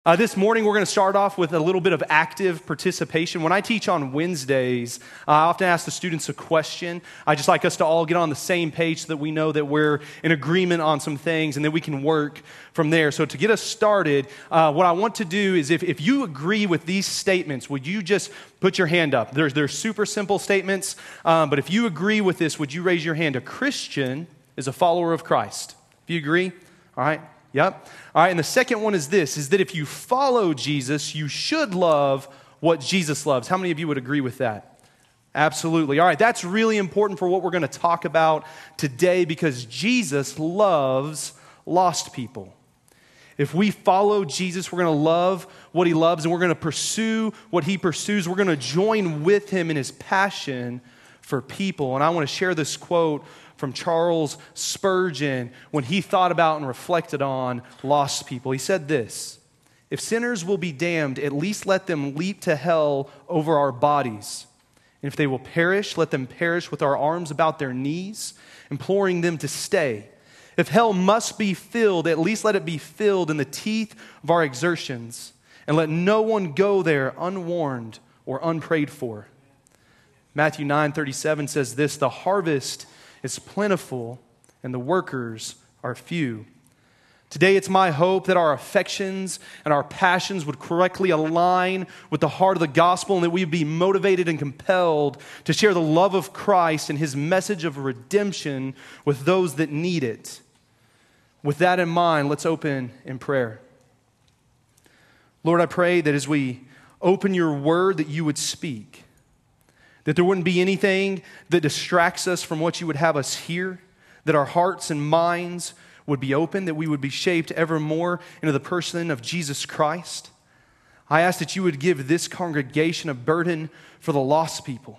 This morning, we're going to start off with a little bit of active participation. When I teach on Wednesdays, I often ask the students a question. I just like us to all get on the same page so that we know that we're in agreement on some things and then we can work from there. So to get us started, what I want to do is if you agree with these statements, would you just put your hand up? They're super simple statements, but if you agree with this, would you raise your hand? A Christian is a follower of Christ. If you agree, all right. Yep. All right, and the second one is this, is that if you follow Jesus, you should love what Jesus loves. How many of you would agree with that? Absolutely. All right, that's really important for what we're going to talk about today because Jesus loves lost people. If we follow Jesus, we're going to love what he loves and we're going to pursue what he pursues. We're going to join with him in his passion for people. And I want to share this quote from Charles Spurgeon when he thought about and reflected on lost people. He said this, "If sinners will be damned, at least let them leap to hell over our bodies. And if they will perish, let them perish with our arms about their knees, imploring them to stay. If hell must be filled, at least let it be filled in the teeth of our exertions, and let no one go there unwarned or unprayed for." Matthew 9:37 says this, "The harvest is plentiful, and the workers are few." Today, it's my hope that our affections and our passions would correctly align with the heart of the gospel and that we'd be motivated and compelled to share the love of Christ and his message of redemption with those that need it. With that in mind, let's open in prayer. Lord, I pray that as we open your word, that you would speak. That there wouldn't be anything that distracts us from what you would have us hear, that our hearts and minds would be open, that we would be shaped ever more into the person of Jesus Christ. I ask that you would give this congregation a burden for the lost people,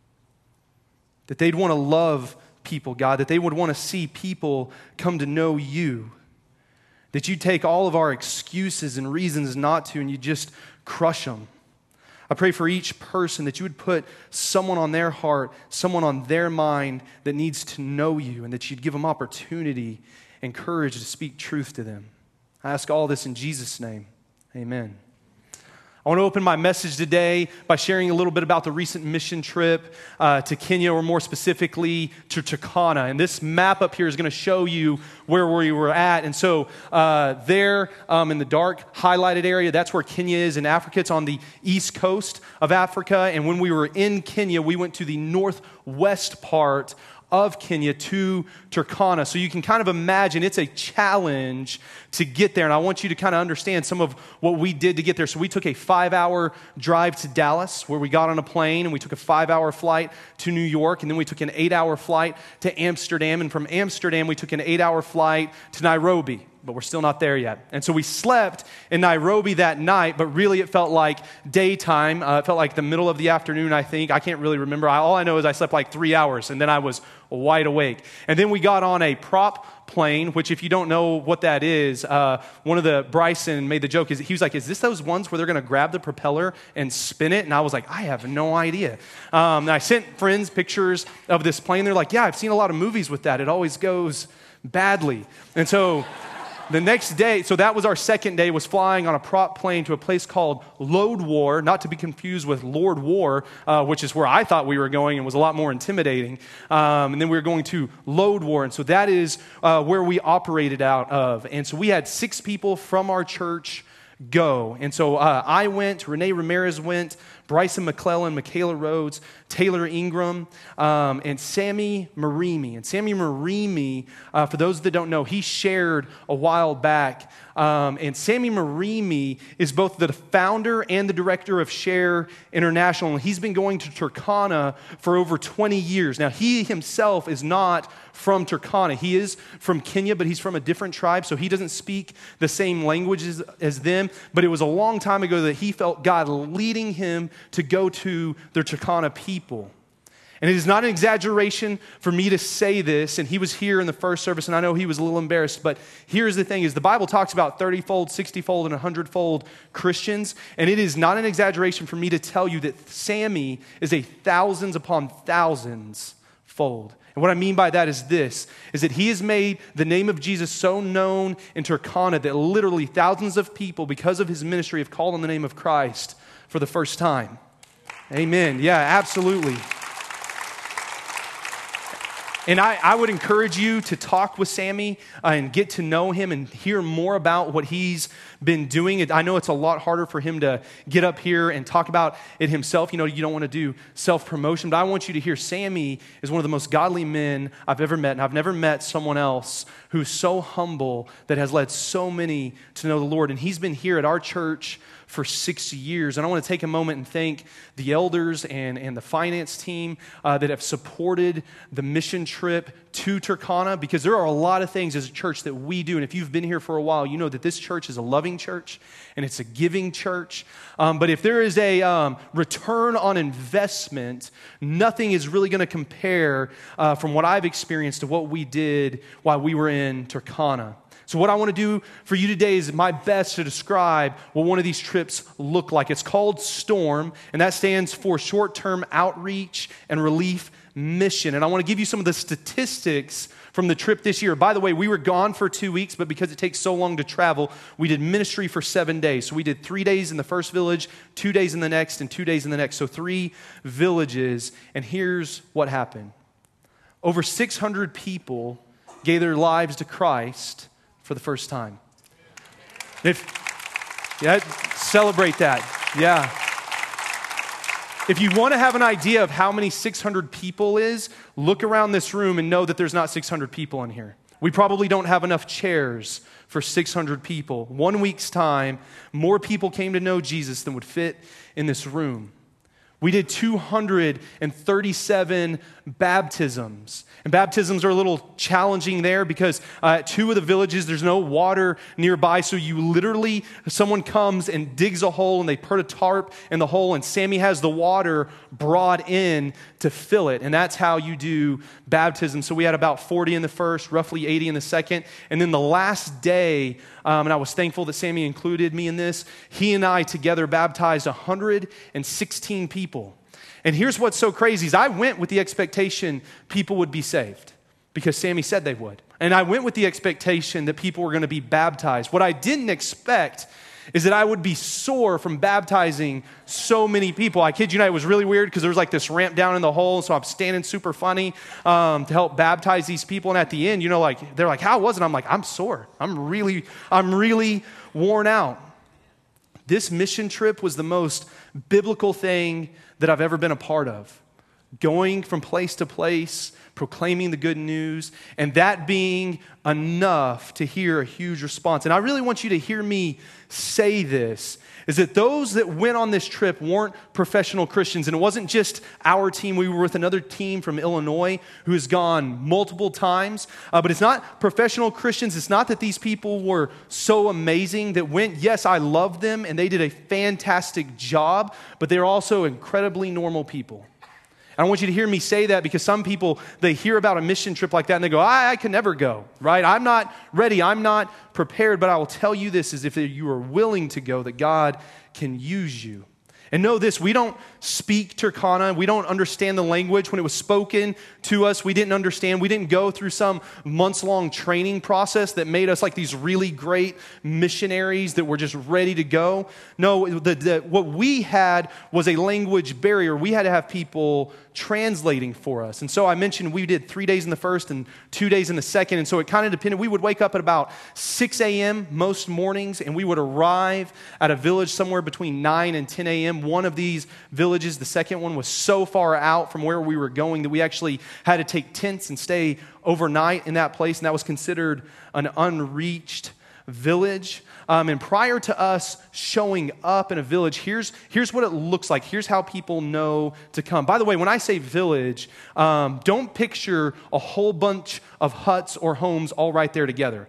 that they'd want to love people, God, that they would want to see people come to know you, that you take all of our excuses and reasons not to and you just crush them. I pray for each person that you would put someone on their heart, someone on their mind that needs to know you, and that you'd give them opportunity and courage to speak truth to them. I ask all this in Jesus' name. Amen. I want to open my message today by sharing a little bit about the recent mission trip to Kenya, or more specifically to Turkana. And this map up here is going to show you where we were at. And so there in the dark highlighted area, that's where Kenya is in Africa. It's on the east coast of Africa. And when we were in Kenya, we went to the northwest part of Kenya to Turkana. So you can kind of imagine it's a challenge to get there. And I want you to kind of understand some of what we did to get there. So we took a 5-hour drive to Dallas, where we got on a plane, and we took a 5-hour flight to New York, and then we took an 8-hour flight to Amsterdam. And from Amsterdam, we took an 8-hour flight to Nairobi. But we're still not there yet. And so we slept in Nairobi that night, but really it felt like daytime. It felt like the middle of the afternoon, I think. I can't really remember. All I know is I slept like 3 hours, and then I was wide awake. And then we got on a prop plane, which if you don't know what that is, one of the, Bryson made the joke, he was like, "Is this those ones where they're going to grab the propeller and spin it?" And I was like, I have no idea. And I sent friends pictures of this plane. They're like, "Yeah, I've seen a lot of movies with that. It always goes badly." And so the next day, so that was our second day, was flying on a prop plane to a place called Lodwar, not to be confused with Lord War, which is where I thought we were going and was a lot more intimidating. And then we were going to Lodwar, and so that is where we operated out of. And so we had 6 people from our church go. And so I went, Renee Ramirez went, Bryson McClellan, Michaela Rhodes, Taylor Ingram, and Sammy Marimi. And Sammy Marimi, for those that don't know, he shared a while back. And Sammy Marimi is both the founder and the director of Share International. And he's been going to Turkana for over 20 years. Now, he himself is not from Turkana. He is from Kenya, but he's from a different tribe, so he doesn't speak the same languages as them. But it was a long time ago that he felt God leading him to go to the Turkana people. And it is not an exaggeration for me to say this, and he was here in the first service, and I know he was a little embarrassed, but here's the thing, is the Bible talks about 30-fold, 60-fold, and 100-fold Christians, and it is not an exaggeration for me to tell you that Sammy is a thousands upon thousands fold. And what I mean by that is this, is that he has made the name of Jesus so known in Turkana that literally thousands of people, because of his ministry, have called on the name of Christ for the first time. Amen. Yeah, absolutely. And I would encourage you to talk with Sammy and get to know him and hear more about what he's been doing. I know it's a lot harder for him to get up here and talk about it himself. You know, you don't want to do self-promotion, but I want you to hear Sammy is one of the most godly men I've ever met, and I've never met someone else who's so humble that has led so many to know the Lord. And he's been here at our church for 6 years. And I want to take a moment and thank the elders and the finance team that have supported the mission trip to Turkana, because there are a lot of things as a church that we do. And if you've been here for a while, you know that this church is a loving church and it's a giving church. But if there is a return on investment, nothing is really going to compare from what I've experienced to what we did while we were in Turkana. So what I want to do for you today is my best to describe what one of these trips look like. It's called STORM, and that stands for Short-Term Outreach and Relief Mission. And I want to give you some of the statistics from the trip this year. By the way, we were gone for 2 weeks, but because it takes so long to travel, we did ministry for 7 days. So we did 3 days in the first village, 2 days in the next, and 2 days in the next. So 3 villages. And here's what happened. Over 600 people gave their lives to Christ for the first time. Celebrate that. Yeah. If you want to have an idea of how many 600 people is, look around this room and know that there's not 600 people in here. We probably don't have enough chairs for 600 people. 1 week's time, more people came to know Jesus than would fit in this room. We did 237 baptisms. And baptisms are a little challenging there because at 2 of the villages, there's no water nearby. So someone comes and digs a hole and they put a tarp in the hole, and Sammy has the water brought in to fill it. And that's how you do baptism. So we had about 40 in the first, roughly 80 in the second. And then the last day, and I was thankful that Sammy included me in this, he and I together baptized 116 people. And here's what's so crazy is I went with the expectation people would be saved because Sammy said they would. And I went with the expectation that people were going to be baptized. What I didn't expect is that I would be sore from baptizing so many people. I kid you not, it was really weird because there was like this ramp down in the hole, so I'm standing super funny to help baptize these people. And at the end, they're like, how was it? I'm like, I'm sore. I'm really worn out. This mission trip was the most biblical thing that I've ever been a part of. Going from place to place, proclaiming the good news, and that being enough to hear a huge response. And I really want you to hear me say this, is that those that went on this trip weren't professional Christians. And it wasn't just our team. We were with another team from Illinois who has gone multiple times. But it's not professional Christians. It's not that these people were so amazing that went. Yes, I love them, and they did a fantastic job, but they're also incredibly normal people. I want you to hear me say that because some people, they hear about a mission trip like that and they go, I can never go, right? I'm not ready. I'm not prepared. But I will tell you this is if you are willing to go, that God can use you. And know this, we don't speak Turkana. We don't understand the language. When it was spoken to us, we didn't understand. We didn't go through some months-long training process that made us like these really great missionaries that were just ready to go. No, what we had was a language barrier. We had to have people translating for us. And so I mentioned we did 3 days in the first and 2 days in the second. And so it kind of depended. We would wake up at about 6 a.m. most mornings, and we would arrive at a village somewhere between 9 and 10 a.m. One of these villages, the second one, was so far out from where we were going that we actually had to take tents and stay overnight in that place, and that was considered an unreached village. And prior to us showing up in a village, here's what it looks like. Here's how people know to come. By the way, when I say village, don't picture a whole bunch of huts or homes all right there together.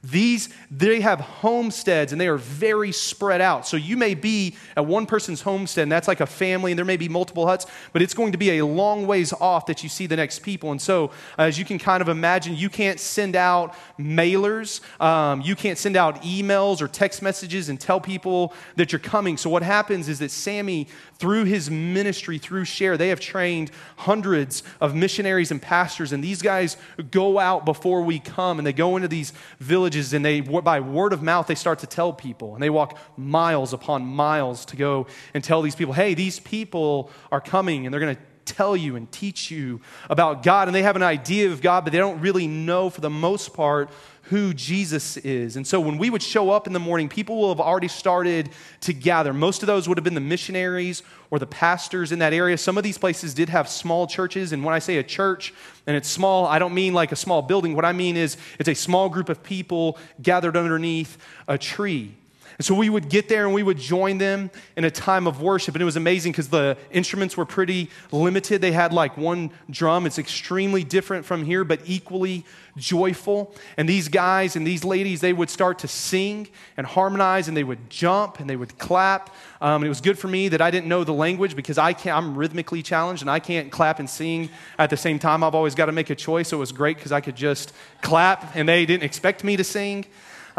They have homesteads and they are very spread out. So you may be at one person's homestead and that's like a family and there may be multiple huts, but it's going to be a long ways off that you see the next people. And so as you can kind of imagine, you can't send out mailers, you can't send out emails or text messages and tell people that you're coming. So what happens is that Sammy, through his ministry, through Share, they have trained hundreds of missionaries and pastors, and these guys go out before we come, and they go into these villages, and they, by word of mouth, they start to tell people, and they walk miles upon miles to go and tell these people, hey, these people are coming, and they're going to tell you and teach you about God, and they have an idea of God, but they don't really know, for the most part, who Jesus is. And so when we would show up in the morning, people will have already started to gather. Most of those would have been the missionaries or the pastors in that area. Some of these places did have small churches, and when I say a church and it's small, I don't mean like a small building. What I mean is it's a small group of people gathered underneath a tree. And so we would get there and we would join them in a time of worship. And it was amazing because the instruments were pretty limited. They had like one drum. It's extremely different from here, but equally joyful. And these guys and these ladies, they would start to sing and harmonize, and they would jump and they would clap. And it was good for me that I didn't know the language, because I'm rhythmically challenged and I can't clap and sing at the same time. I've always got to make a choice. So it was great because I could just clap and they didn't expect me to sing.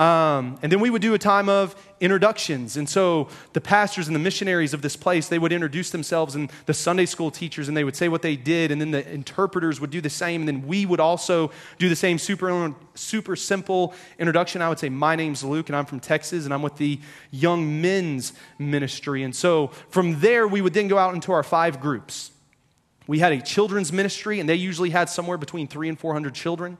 And then we would do a time of introductions. And so the pastors and the missionaries of this place, they would introduce themselves, and the Sunday school teachers, and they would say what they did. And then the interpreters would do the same. And then we would also do the same super simple introduction. I would say, my name's Luke and I'm from Texas and I'm with the Young Men's Ministry. And so from there, we would then go out into our 5 groups. We had a children's ministry, and they usually had somewhere between 300 and 400 children.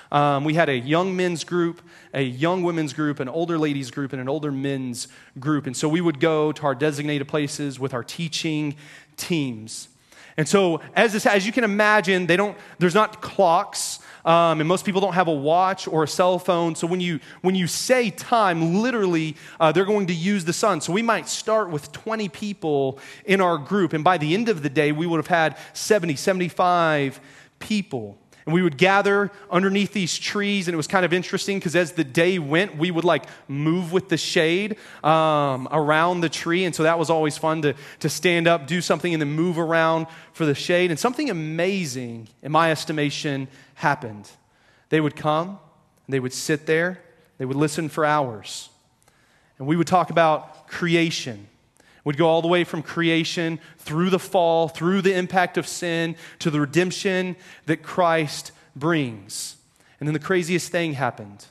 We had a young men's group, a young women's group, an older ladies group, and an older men's group. And so we would go to our designated places with our teaching teams. And so as you can imagine, there's not clocks, and most people don't have a watch or a cell phone. So when you say time, literally, they're going to use the sun. So we might start with 20 people in our group, and by the end of the day, we would have had 70, 75 people. And we would gather underneath these trees, and it was kind of interesting because as the day went, we would like move with the shade around the tree. And so that was always fun to stand up, do something, and then move around for the shade. And something amazing, in my estimation, happened. They would come, and they would sit there, they would listen for hours. And we would talk about creation. We'd go all the way from creation through the fall, through the impact of sin, to the redemption that Christ brings. And then the craziest thing happened.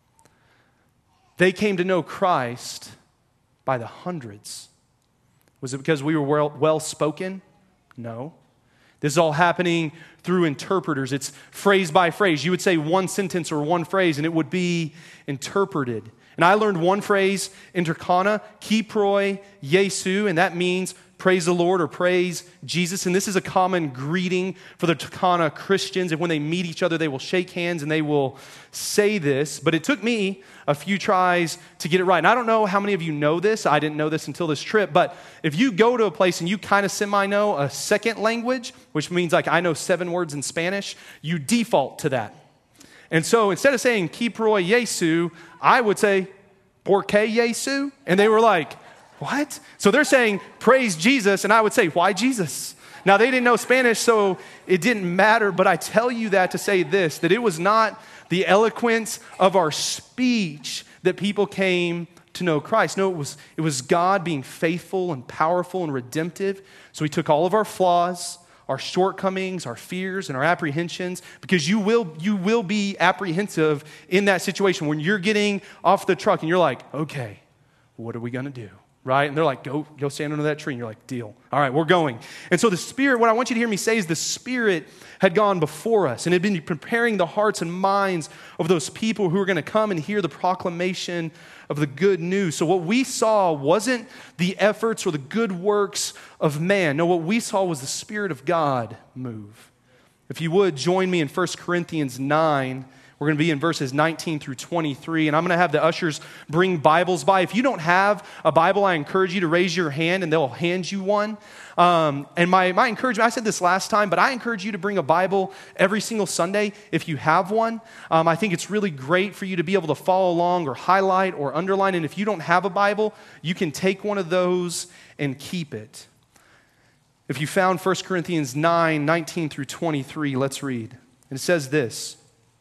They came to know Christ by the hundreds. Was it because we were well-spoken? No. This is all happening through interpreters. It's phrase by phrase. You would say one sentence or one phrase, and it would be interpreted. And I learned one phrase in Turkana, Kiproi Yesu, and that means praise the Lord or praise Jesus. And this is a common greeting for the Turkana Christians. And when they meet each other, they will shake hands and they will say this. But it took me a few tries to get it right. And I don't know how many of you know this. I didn't know this until this trip. But if you go to a place and you kind of semi-know a second language, which means like I know 7 words in Spanish, you default to that. And so instead of saying Kiproi Yesu, I would say Porque Yesu. And they were like, what? So they're saying praise Jesus, and I would say, why Jesus? Now they didn't know Spanish, so it didn't matter, but I tell you that to say this, that it was not the eloquence of our speech that people came to know Christ. No, it was God being faithful and powerful and redemptive. So he took all of our flaws, our shortcomings, our fears, and our apprehensions, because you will be apprehensive in that situation when you're getting off the truck and you're like, okay, what are we going to do? Right? And they're like, go stand under that tree. And you're like, deal. All right, we're going. And so the Spirit, what I want you to hear me say is the Spirit had gone before us and had been preparing the hearts and minds of those people who were going to come and hear the proclamation of the good news. So what we saw wasn't the efforts or the good works of man. No, what we saw was the Spirit of God move. If you would, join me in 1 Corinthians 9. We're going to be in verses 19 through 23, and I'm going to have the ushers bring Bibles by. If you don't have a Bible, I encourage you to raise your hand, and they'll hand you one. And my encouragement, I said this last time, but I encourage you to bring a Bible every single Sunday if you have one. I think it's really great for you to be able to follow along or highlight or underline, and if you don't have a Bible, you can take one of those and keep it. If you found 1 Corinthians 9, 19 through 23, let's read. And it says this: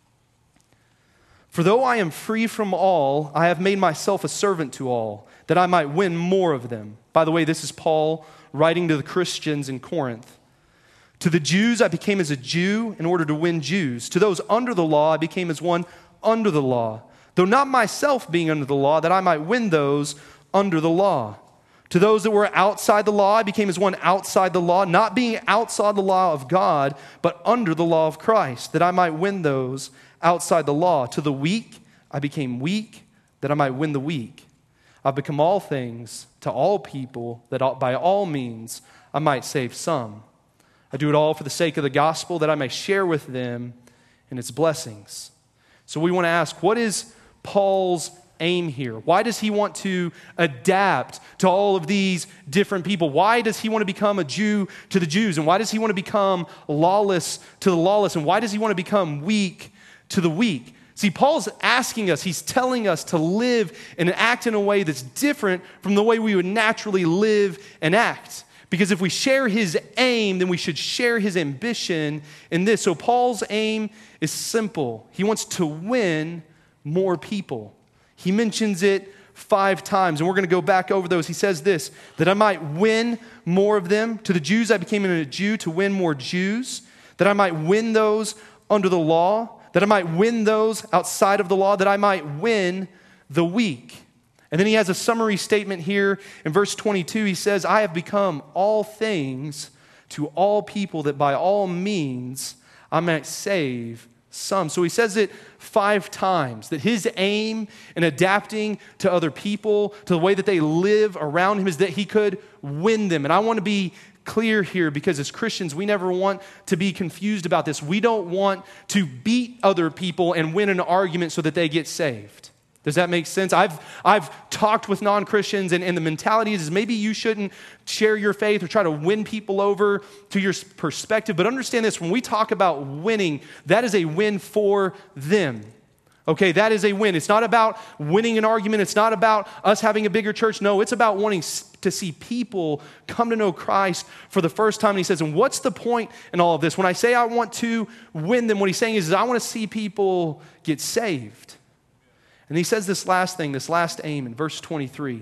"For though I am free from all, I have made myself a servant to all, that I might win more of them." By the way, this is Paul writing to the Christians in Corinth. "To the Jews I became as a Jew in order to win Jews. To those under the law I became as one under the law, though not myself being under the law, that I might win those under the law. To those that were outside the law I became as one outside the law, not being outside the law of God, but under the law of Christ, that I might win those outside the law. To the weak I became weak, that I might win the weak. I've become all things to all people, that by all means I might save some. I do it all for the sake of the gospel, that I may share with them in its blessings." So we want to ask, what is Paul's aim here? Why does he want to adapt to all of these different people? Why does he want to become a Jew to the Jews? And why does he want to become lawless to the lawless? And why does he want to become weak to the weak? See, Paul's asking us, he's telling us to live and act in a way that's different from the way we would naturally live and act. Because if we share his aim, then we should share his ambition in this. So Paul's aim is simple. He wants to win more people. He mentions it 5 times, and we're going to go back over those. He says this: "That I might win more of them. To the Jews I became a Jew to win more Jews. That I might win those under the law. That I might win those outside of the law. That I might win the weak." And then he has a summary statement here in verse 22. He says, "I have become all things to all people, that by all means I might save some." So he says it 5 times, that his aim in adapting to other people, to the way that they live around him, is that he could win them. And I want to be clear here, because as Christians, we never want to be confused about this. We don't want to beat other people and win an argument so that they get saved. Does that make sense? I've talked with non-Christians, and the mentality is maybe you shouldn't share your faith or try to win people over to your perspective. But understand this, when we talk about winning, that is a win for them. Okay, that is a win. It's not about winning an argument. It's not about us having a bigger church. No, it's about wanting to see people come to know Christ for the first time. And he says, and what's the point in all of this? When I say I want to win them, what he's saying is I want to see people get saved. And he says this last thing, this last aim in verse 23.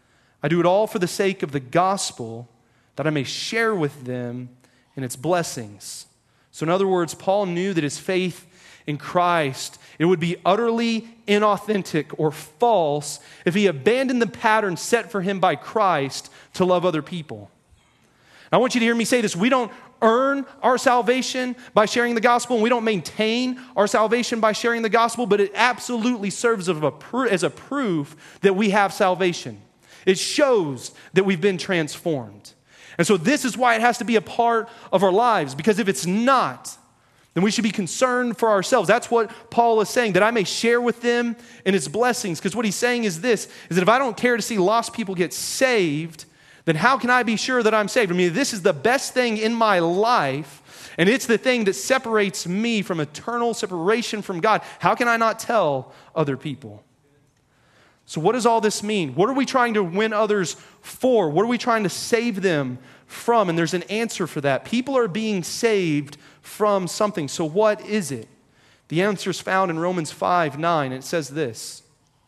"I do it all for the sake of the gospel, that I may share with them in its blessings." So in other words, Paul knew that his faith in Christ, it would be utterly inauthentic or false if he abandoned the pattern set for him by Christ to love other people. I want you to hear me say this. We don't earn our salvation by sharing the gospel, and we don't maintain our salvation by sharing the gospel, but it absolutely serves as a proof that we have salvation. It shows that we've been transformed. And so this is why it has to be a part of our lives, because if it's not, then we should be concerned for ourselves. That's what Paul is saying, that I may share with them in its blessings. Because what he's saying is this, is that if I don't care to see lost people get saved, then how can I be sure that I'm saved? I mean, this is the best thing in my life, and it's the thing that separates me from eternal separation from God. How can I not tell other people? So what does all this mean? What are we trying to win others for? What are we trying to save them from? And there's an answer for that. People are being saved from something. So what is it? The answer is found in Romans 5:9. It says this: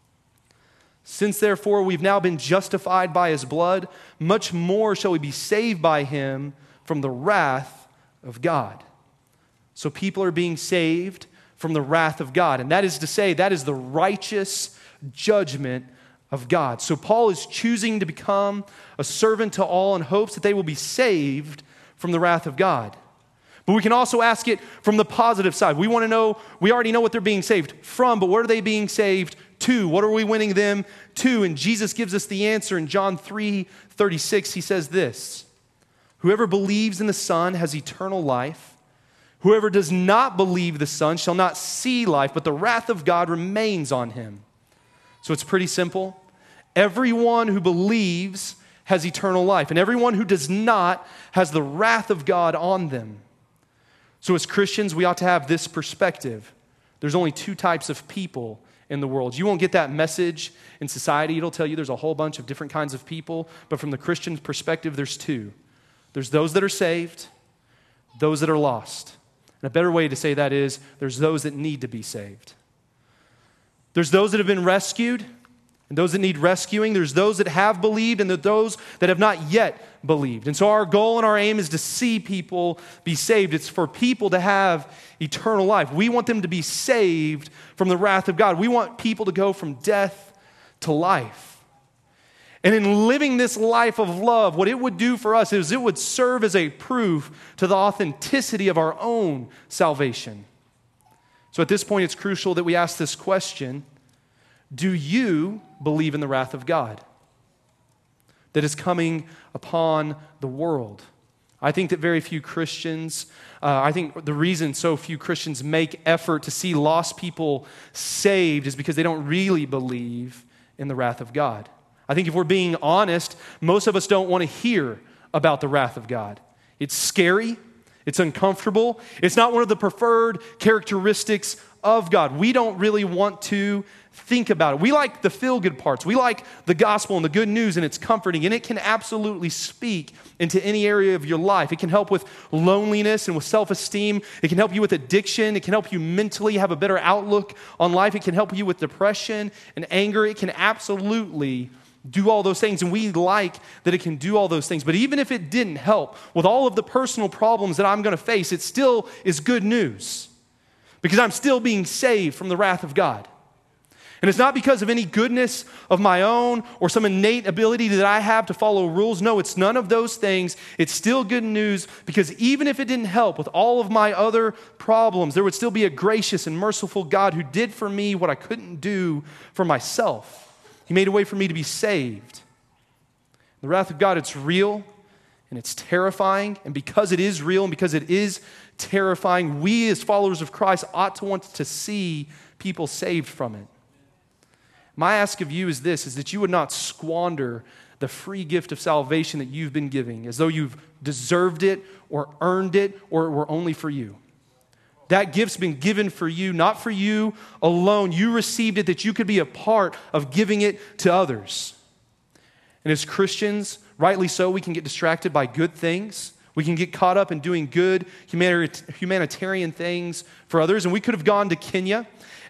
"Since therefore we've now been justified by his blood, much more shall we be saved by him from the wrath of God." So people are being saved from the wrath of God. And that is to say, that is the righteous judgment of God. So Paul is choosing to become a servant to all in hopes that they will be saved from the wrath of God. But we can also ask it from the positive side. We want to know, we already know what they're being saved from, but what are they being saved to? What are we winning them to? And Jesus gives us the answer in John 3:36. He says this: "Whoever believes in the Son has eternal life. Whoever does not believe the Son shall not see life, but the wrath of God remains on him. So it's pretty simple. Everyone who believes has eternal life, and everyone who does not has the wrath of God on them. So as Christians, we ought to have this perspective. There's only two types of people in the world. You won't get that message in society. It'll tell you there's a whole bunch of different kinds of people, but from the Christian perspective, there's two. There's those that are saved, those that are lost. And a better way to say that is there's those that need to be saved. There's those that have been rescued, and those that need rescuing. There's those that have believed, and those that have not yet believed. And so our goal and our aim is to see people be saved. It's for people to have eternal life. We want them to be saved from the wrath of God. We want people to go from death to life. And in living this life of love, what it would do for us is it would serve as a proof to the authenticity of our own salvation. So at this point, it's crucial that we ask this question: do you believe in the wrath of God that is coming upon the world? I think that very few Christians, I think the reason so few Christians make effort to see lost people saved is because they don't really believe in the wrath of God. I think if we're being honest, most of us don't want to hear about the wrath of God. It's scary. It's uncomfortable. It's not one of the preferred characteristics of God. We don't really want to think about it. We like the feel-good parts. We like the gospel and the good news, and it's comforting, and it can absolutely speak into any area of your life. It can help with loneliness and with self-esteem. It can help you with addiction. It can help you mentally have a better outlook on life. It can help you with depression and anger. It can absolutely do all those things, and we like that it can do all those things. But even if it didn't help with all of the personal problems that I'm going to face, it still is good news because I'm still being saved from the wrath of God. And it's not because of any goodness of my own or some innate ability that I have to follow rules. No, it's none of those things. It's still good news because even if it didn't help with all of my other problems, there would still be a gracious and merciful God who did for me what I couldn't do for myself. He made a way for me to be saved. The wrath of God, it's real and it's terrifying. And because it is real and because it is terrifying, we as followers of Christ ought to want to see people saved from it. My ask of you is this, is that you would not squander the free gift of salvation that you've been giving as though you've deserved it or earned it or it were only for you. That gift's been given for you, not for you alone. You received it that you could be a part of giving it to others. And as Christians, rightly so, we can get distracted by good things. We can get caught up in doing good humanitarian things for others. And we could have gone to Kenya,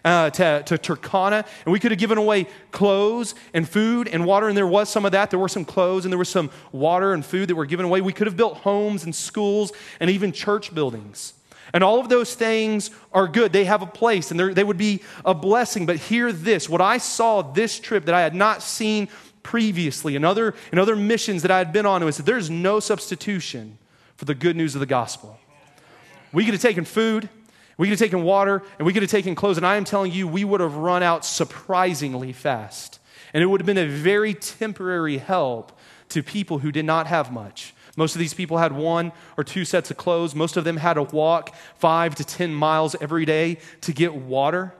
to Turkana, and we could have given away clothes and food and water, and there was some of that. There were some clothes and there was some water and food that were given away. We could have built homes and schools and even church buildings. And all of those things are good. They have a place, and they would be a blessing. But hear this. What I saw this trip that I had not seen previously in other missions that I had been on was that there's no substitution for the good news of the gospel. We could have taken food, we could have taken water, and we could have taken clothes. And I am telling you, we would have run out surprisingly fast. And it would have been a very temporary help to people who did not have much. Most of these people had 1 or 2 sets of clothes. Most of them had to walk 5 to 10 miles every day to get water.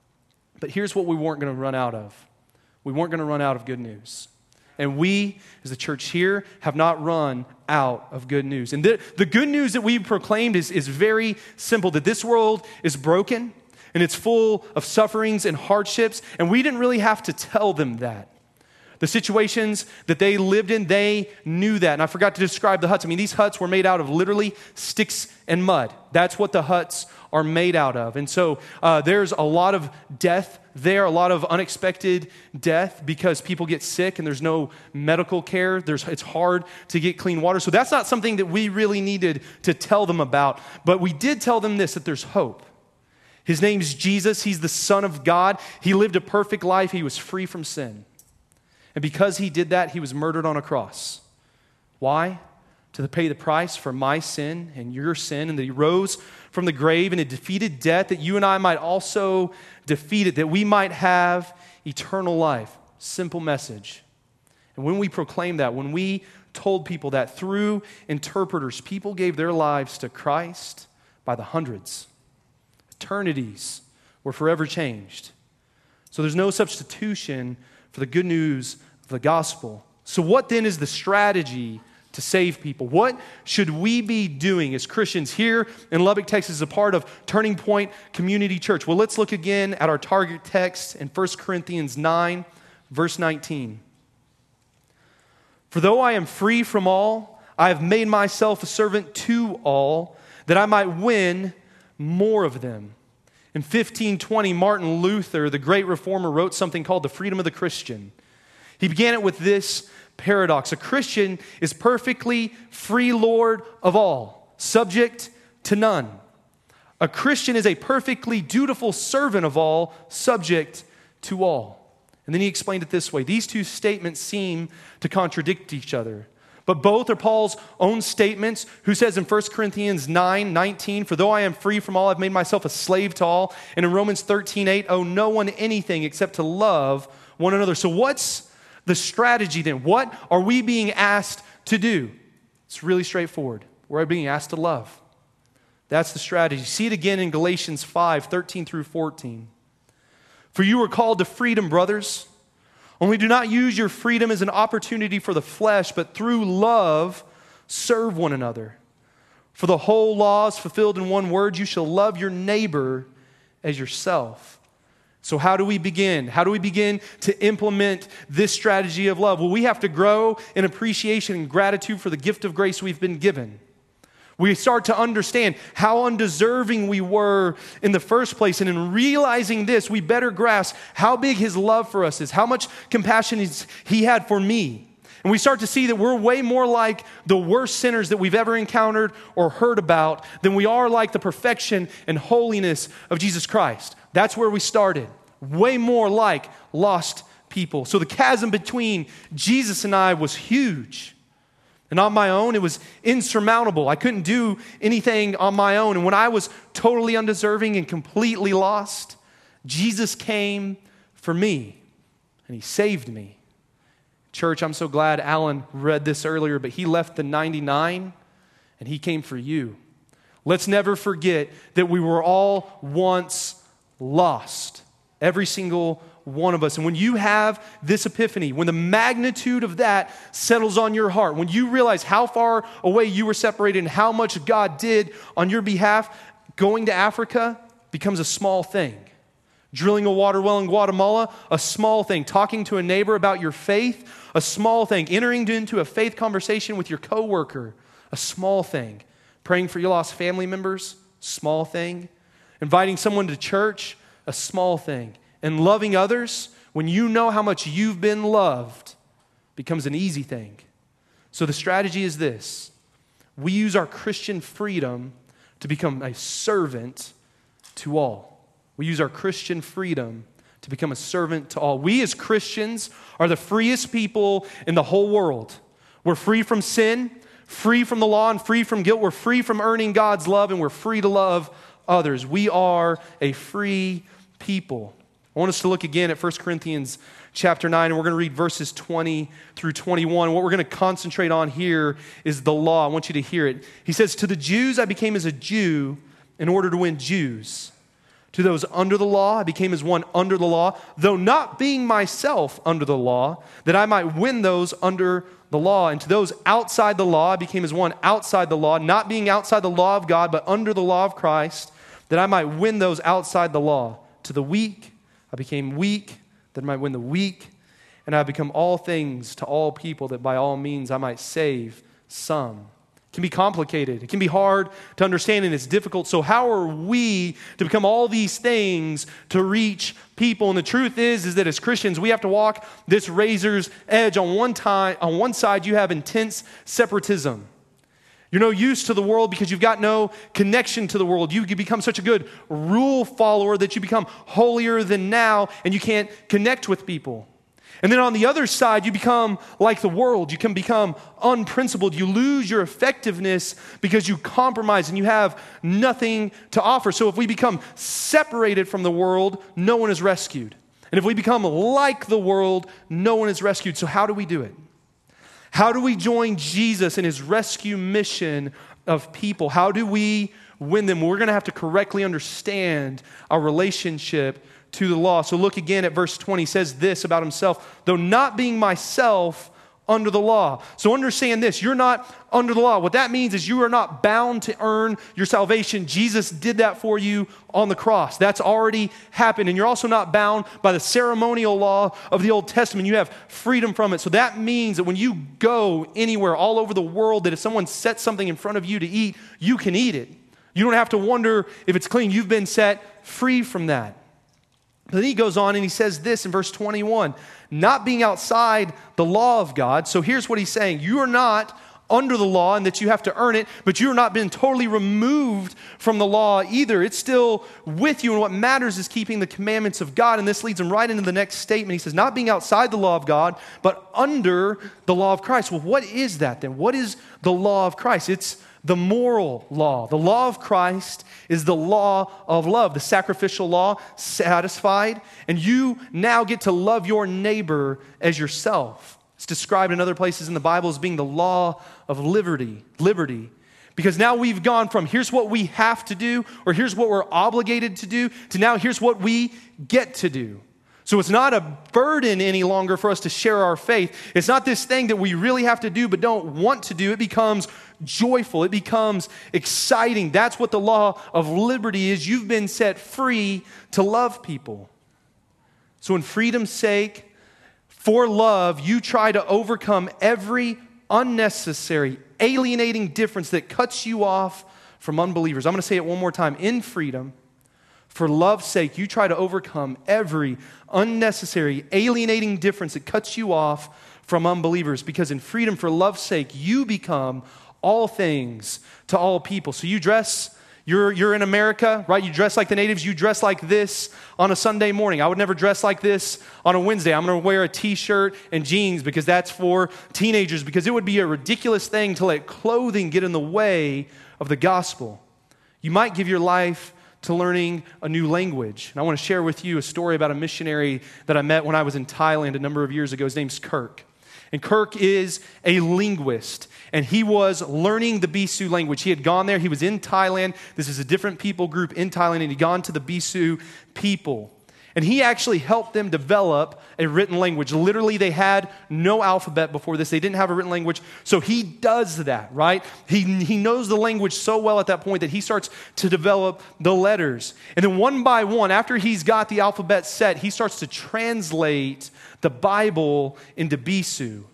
But here's what we weren't going to run out of. We weren't going to run out of good news. And we, as the church here, have not run out of good news. And the good news that we proclaimed is very simple, that this world is broken and it's full of sufferings and hardships, and we didn't really have to tell them that. The situations that they lived in, they knew that. And I forgot to describe the huts. I mean, these huts were made out of literally sticks and mud. That's what the huts are made out of. And so there's a lot of death there, a lot of unexpected death because people get sick and there's no medical care. It's hard to get clean water. So that's not something that we really needed to tell them about. But we did tell them this, that there's hope. His name's Jesus. He's the Son of God. He lived a perfect life. He was free from sin. And because he did that, he was murdered on a cross. Why? To pay the price for my sin and your sin. And that he rose from the grave and had defeated death, that you and I might also defeat it, that we might have eternal life. Simple message. And when we proclaimed that, when we told people that through interpreters, people gave their lives to Christ by the hundreds. Eternities were forever changed. So there's no substitution for the good news of the gospel. So what then is the strategy to save people? What should we be doing as Christians here in Lubbock, Texas, as a part of Turning Point Community Church? Well, let's look again at our target text in 1 Corinthians 9, verse 19. For though I am free from all, I have made myself a servant to all, that I might win more of them. In 1520, Martin Luther, the great reformer, wrote something called The Freedom of the Christian. He began it with this paradox. A Christian is perfectly free Lord of all, subject to none. A Christian is a perfectly dutiful servant of all, subject to all. And then he explained it this way. These two statements seem to contradict each other. But both are Paul's own statements, who says in 1 Corinthians 9:19, for though I am free from all, I've made myself a slave to all. And in Romans 13:8, owe no one anything except to love one another. So what's the strategy then? What are we being asked to do? It's really straightforward. We're being asked to love. That's the strategy. See it again in Galatians 5:13 through 14. For you are called to freedom, brothers. Only do not use your freedom as an opportunity for the flesh, but through love serve one another. For the whole law is fulfilled in one word, you shall love your neighbor as yourself. So how do we begin? How do we begin to implement this strategy of love? Well, we have to grow in appreciation and gratitude for the gift of grace we've been given. We start to understand how undeserving we were in the first place. And in realizing this, we better grasp how big His love for us is, how much compassion He had for me. And we start to see that we're way more like the worst sinners that we've ever encountered or heard about than we are like the perfection and holiness of Jesus Christ. That's where we started. Way more like lost people. So the chasm between Jesus and I was huge. And on my own, it was insurmountable. I couldn't do anything on my own. And when I was totally undeserving and completely lost, Jesus came for me, and He saved me. Church, I'm so glad Alan read this earlier, but He left the 99, and He came for you. Let's never forget that we were all once lost. Every single one of us. And when you have this epiphany, when the magnitude of that settles on your heart, when you realize how far away you were separated and how much God did on your behalf, going to Africa becomes a small thing. Drilling a water well in Guatemala, a small thing. Talking to a neighbor about your faith, a small thing. Entering into a faith conversation with your coworker, a small thing. Praying for your lost family members, small thing. Inviting someone to church, a small thing. And loving others, when you know how much you've been loved, becomes an easy thing. So the strategy is this. We use our Christian freedom to become a servant to all. We use our Christian freedom to become a servant to all. We as Christians are the freest people in the whole world. We're free from sin, free from the law, and free from guilt. We're free from earning God's love, and we're free to love others. We are a free people. I want us to look again at 1 Corinthians chapter 9, and we're going to read verses 20 through 21. What we're going to concentrate on here is the law. I want you to hear it. He says, to the Jews I became as a Jew in order to win Jews. To those under the law I became as one under the law, though not being myself under the law, that I might win those under the law. And to those outside the law I became as one outside the law, not being outside the law of God, but under the law of Christ, that I might win those outside the law. To the weak I became weak, that I might win the weak, and I have become all things to all people, that by all means I might save some. It can be complicated. It can be hard to understand, and it's difficult. So how are we to become all these things to reach people? And the truth is that as Christians, we have to walk this razor's edge. On one side, you have intense separatism. You're no use to the world because you've got no connection to the world. You become such a good rule follower that you become holier than now, and you can't connect with people. And then on the other side, you become like the world. You can become unprincipled. You lose your effectiveness because you compromise and you have nothing to offer. So if we become separated from the world, no one is rescued. And if we become like the world, no one is rescued. So how do we do it? How do we join Jesus in His rescue mission of people? How do we win them, we're going to have to correctly understand our relationship to the law. So look again at verse 20. He says this about himself, though not being myself under the law. So understand this, you're not under the law. What that means is you are not bound to earn your salvation. Jesus did that for you on the cross. That's already happened. And you're also not bound by the ceremonial law of the Old Testament. You have freedom from it. So that means that when you go anywhere all over the world, that if someone sets something in front of you to eat, you can eat it. You don't have to wonder if it's clean. You've been set free from that. But then he goes on and he says this in verse 21, not being outside the law of God. So here's what he's saying. You are not under the law and that you have to earn it, but you are not been totally removed from the law either. It's still with you, and what matters is keeping the commandments of God. And this leads him right into the next statement. He says, not being outside the law of God, but under the law of Christ. Well, what is that then? What is the law of Christ? It's the moral law. The law of Christ is the law of love, the sacrificial law satisfied, and you now get to love your neighbor as yourself. It's described in other places in the Bible as being the law of liberty. Because now we've gone from here's what we have to do, or here's what we're obligated to do, to now here's what we get to do. So it's not a burden any longer for us to share our faith. It's not this thing that we really have to do but don't want to do. It becomes joyful. It becomes exciting. That's what the law of liberty is. You've been set free to love people. So in freedom's sake, for love, you try to overcome every unnecessary, alienating difference that cuts you off from unbelievers. I'm going to say it one more time. In freedom, for love's sake, you try to overcome every unnecessary, alienating difference that cuts you off from unbelievers. Because in freedom, for love's sake, you become all things to all people. So you dress, you're in America, right? You dress like the natives. You dress like this on a Sunday morning. I would never dress like this on a Wednesday. I'm going to wear a t-shirt and jeans because that's for teenagers, because it would be a ridiculous thing to let clothing get in the way of the gospel. You might give your life to learning a new language. And I want to share with you a story about a missionary that I met when I was in Thailand a number of years ago. His name's Kirk. And Kirk is a linguist, and he was learning the Bisu language. He had gone there. He was in Thailand. This is a different people group in Thailand, and he'd gone to the Bisu people. And he actually helped them develop a written language. Literally, they had no alphabet before this. They didn't have a written language. So he does that, right? He knows the language so well at that point that he starts to develop the letters. And then one by one, after he's got the alphabet set, he starts to translate the Bible into Bisu.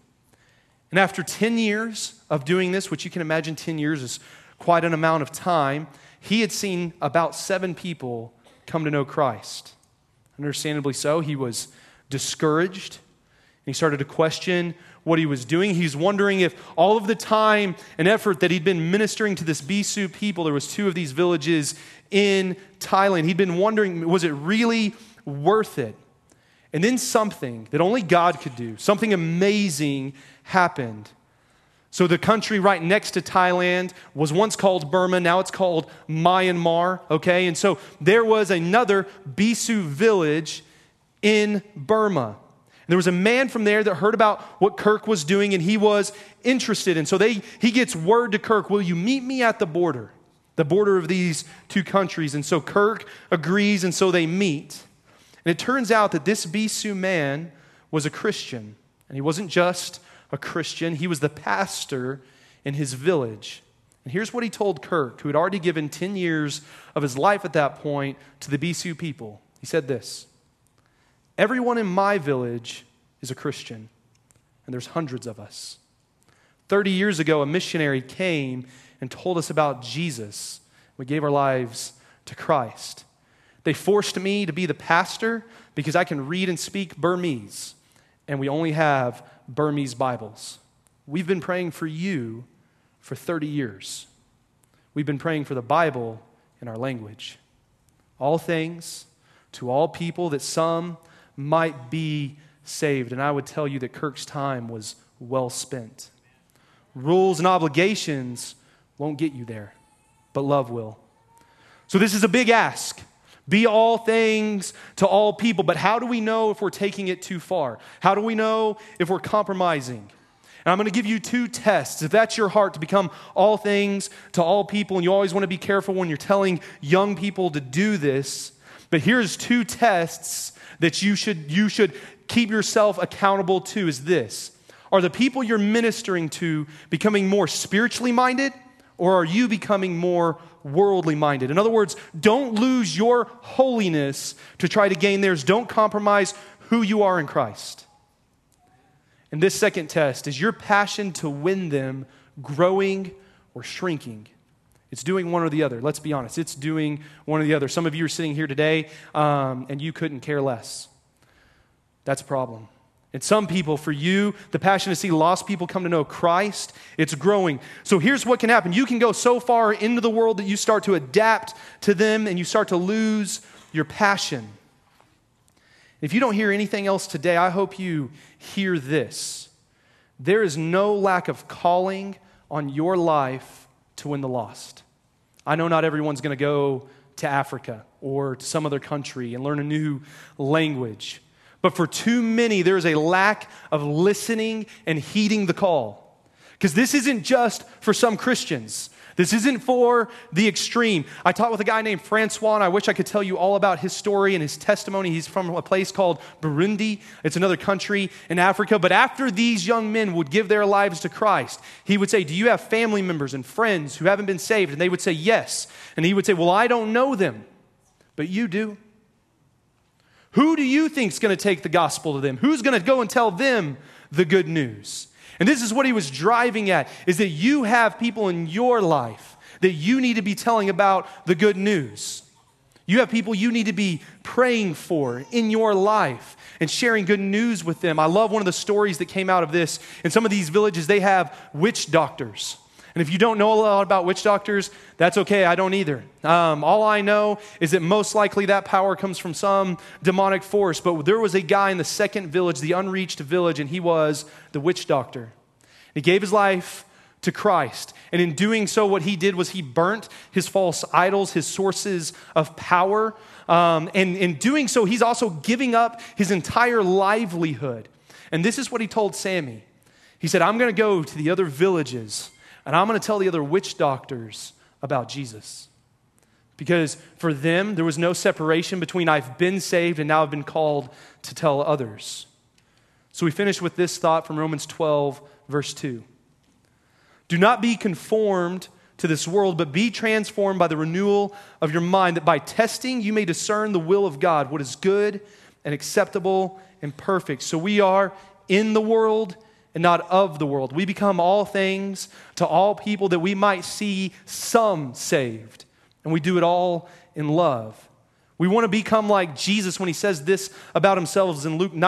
And after 10 years of doing this, which you can imagine 10 years is quite an amount of time, he had seen about 7 people come to know Christ. Understandably so, he was discouraged, and he started to question what he was doing. He's wondering if all of the time and effort that he'd been ministering to this Bisu people, there was 2 of these villages in Thailand, he'd been wondering, was it really worth it? And then something that only God could do, something amazing happened. So the country right next to Thailand was once called Burma, now it's called Myanmar, okay? And so there was another Bisu village in Burma. And there was a man from there that heard about what Kirk was doing, and he was interested. And so he gets word to Kirk, will you meet me at the border of these 2 countries? And so Kirk agrees, and so they meet. And it turns out that this Bisu man was a Christian. And he wasn't just a Christian, he was the pastor in his village. And here's what he told Kirk, who had already given 10 years of his life at that point to the Bisu people. He said this, everyone in my village is a Christian, and there's hundreds of us. 30 years ago, a missionary came and told us about Jesus. We gave our lives to Christ. They forced me to be the pastor because I can read and speak Burmese, and we only have Burmese Bibles. We've been praying for you for 30 years. We've been praying for the Bible in our language. All things to all people, that some might be saved. And I would tell you that Kirk's time was well spent. Rules and obligations won't get you there, but love will. So this is a big ask. Be all things to all people. But how do we know if we're taking it too far? How do we know if we're compromising? And I'm going to give you 2 tests. If that's your heart, to become all things to all people, and you always want to be careful when you're telling young people to do this, but here's 2 tests that you should keep yourself accountable to is this. Are the people you're ministering to becoming more spiritually minded, or are you becoming more worldly minded? In other words, don't lose your holiness to try to gain theirs. Don't compromise who you are in Christ. And this second test is your passion to win them growing or shrinking. It's doing one or the other. Let's be honest. It's doing one or the other. Some of you are sitting here today and you couldn't care less. That's a problem. And some people, for you, the passion to see lost people come to know Christ, it's growing. So here's what can happen. You can go so far into the world that you start to adapt to them and you start to lose your passion. If you don't hear anything else today, I hope you hear this. There is no lack of calling on your life to win the lost. I know not everyone's going to go to Africa or to some other country and learn a new language. But for too many, there is a lack of listening and heeding the call. Because this isn't just for some Christians. This isn't for the extreme. I talked with a guy named Francois, and I wish I could tell you all about his story and his testimony. He's from a place called Burundi. It's another country in Africa. But after these young men would give their lives to Christ, he would say, do you have family members and friends who haven't been saved? And they would say, yes. And he would say, well, I don't know them, but you do. Who do you think is going to take the gospel to them? Who's going to go and tell them the good news? And this is what he was driving at, is that you have people in your life that you need to be telling about the good news. You have people you need to be praying for in your life and sharing good news with them. I love one of the stories that came out of this. In some of these villages, they have witch doctors. And if you don't know a lot about witch doctors, that's okay. I don't either. All I know is that most likely that power comes from some demonic force. But there was a guy in the second village, the unreached village, and he was the witch doctor. He gave his life to Christ. And in doing so, what he did was he burnt his false idols, his sources of power. And in doing so, he's also giving up his entire livelihood. And this is what he told Sammy. He said, I'm going to go to the other villages and I'm going to tell the other witch doctors about Jesus. Because for them, there was no separation between I've been saved and now I've been called to tell others. So we finish with this thought from Romans 12, verse 2. Do not be conformed to this world, but be transformed by the renewal of your mind, that by testing you may discern the will of God, what is good and acceptable and perfect. So we are in the world and not of the world. We become all things to all people that we might see some saved. And we do it all in love. We want to become like Jesus when he says this about himself in Luke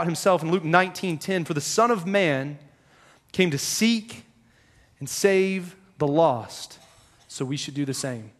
19:10. For the Son of Man came to seek and save the lost. So we should do the same.